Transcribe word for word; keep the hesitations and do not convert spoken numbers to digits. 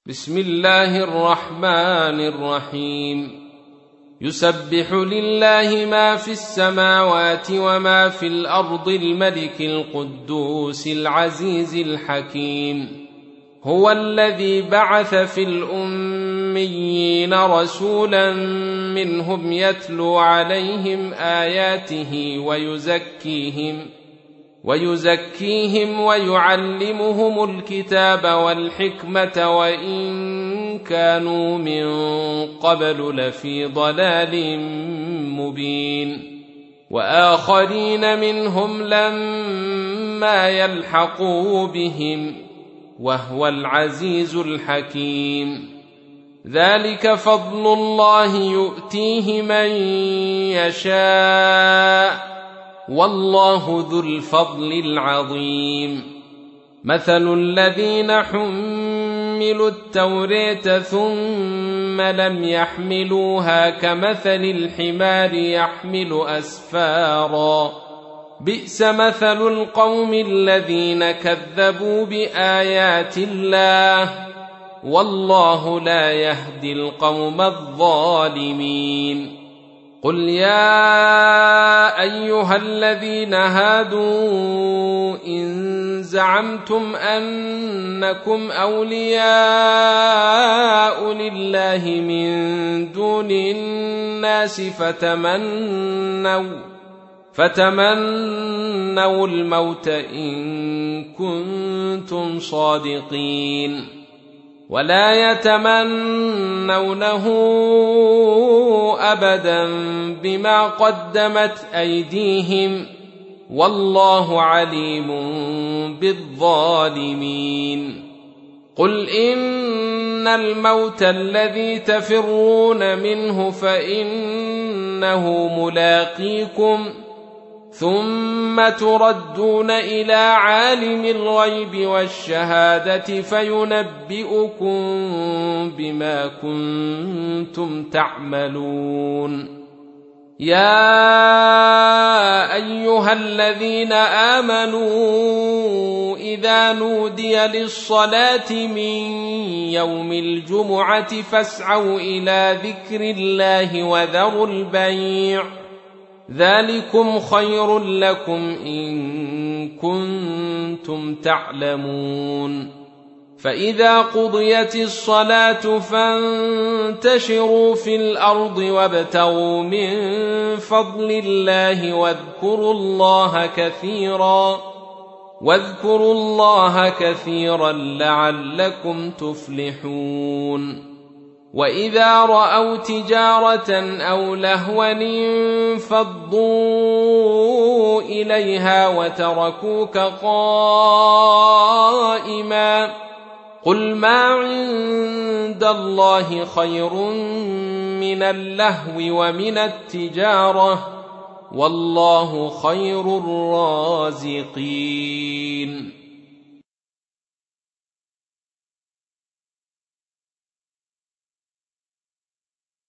بسم الله الرحمن الرحيم يسبح لله ما في السماوات وما في الأرض الملك القدوس العزيز الحكيم هو الذي بعث في الأميين رسولا منهم يتلو عليهم آياته ويزكيهم ويزكيهم ويعلمهم الكتاب والحكمة وإن كانوا من قبل لفي ضلال مبين وآخرين منهم لما يلحقوا بهم وهو العزيز الحكيم ذلك فضل الله يؤتيه من يشاء والله ذو الفضل العظيم مثل الذين حملوا التوراة ثم لم يحملوها كمثل الحمار يحمل أسفارا بئس مثل القوم الذين كذبوا بآيات الله والله لا يهدي القوم الظالمين قل يا أيها الذين هادوا إن زعمتم أنكم أولياء لله من دون الناس فتمنوا فتمنوا الموت إن كنتم صادقين ولا يتمنونه أبدا بما قدمت أيديهم والله عليم بالظالمين قل إن الموت الذي تفرون منه فإنه ملاقيكم ثم تردون إلى عالم الغيب والشهادة فينبئكم بما كنتم تعملون يا أيها الذين آمنوا إذا نودي للصلاة من يوم الجمعة فاسعوا إلى ذكر الله وذروا البيع ذلكم خير لكم إن كنتم تعلمون فإذا قضيت الصلاة فانتشروا في الأرض وابتغوا من فضل الله واذكروا الله كثيرا واذكروا الله كثيرا لعلكم تفلحون وإذا رأوا تجارة أو لهوا انفضوا إليها وتركوك قائما قل ما عند الله خير من اللهو ومن التجارة والله خير الرازقين